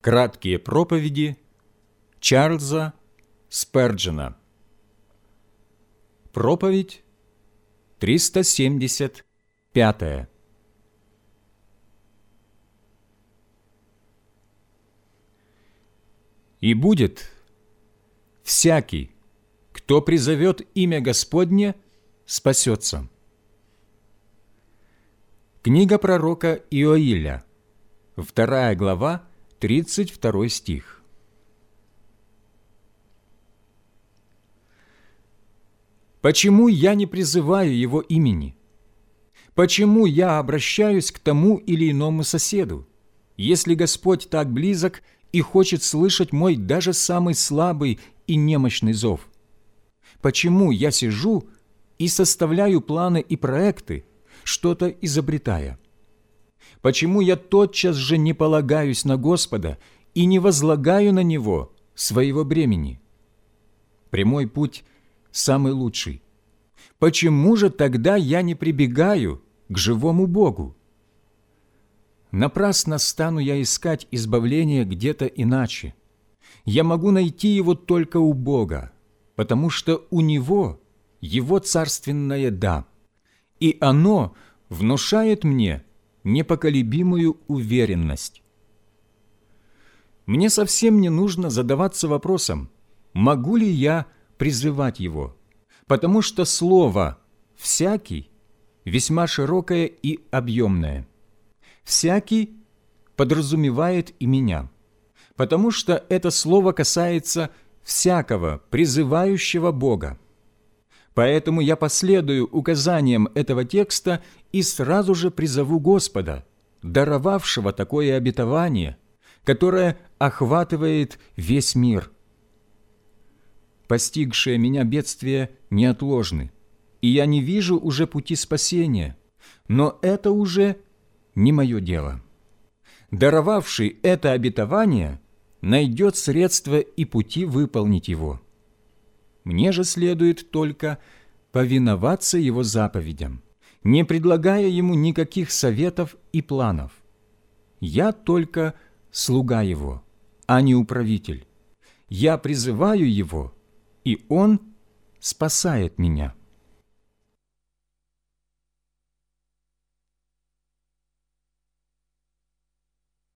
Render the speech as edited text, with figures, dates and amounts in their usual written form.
Краткие проповеди Чарльза Сперджена. Проповедь 375. «И будет всякий, кто призовет имя Господне, спасется». Книга пророка Иоиля, 2 глава, 32 стих. Почему я не призываю его имени? Почему я обращаюсь к тому или иному соседу, если Господь так близок и хочет слышать мой даже самый слабый и немощный зов? Почему я сижу и составляю планы и проекты, что-то изобретая? Почему я тотчас же не полагаюсь на Господа и не возлагаю на Него своего бремени? Прямой путь самый лучший. Почему же тогда я не прибегаю к живому Богу? Напрасно стану я искать избавление где-то иначе. Я могу найти его только у Бога, потому что у Него Его царственное «да», и оно внушает мне непоколебимую уверенность. Мне совсем не нужно задаваться вопросом, могу ли я призывать Его, потому что слово «всякий» весьма широкое и объемное. «Всякий» подразумевает и меня, потому что это слово касается всякого, призывающего Бога. Поэтому я последую указаниям этого текста и сразу же призову Господа, даровавшего такое обетование, которое охватывает весь мир. Постигшие меня бедствия неотложны, и я не вижу уже пути спасения, но это уже не мое дело. Даровавший это обетование найдет средства и пути выполнить его. Мне же следует только повиноваться Его заповедям, не предлагая Ему никаких советов и планов. Я только слуга Его, а не управитель. Я призываю Его, и Он спасает меня.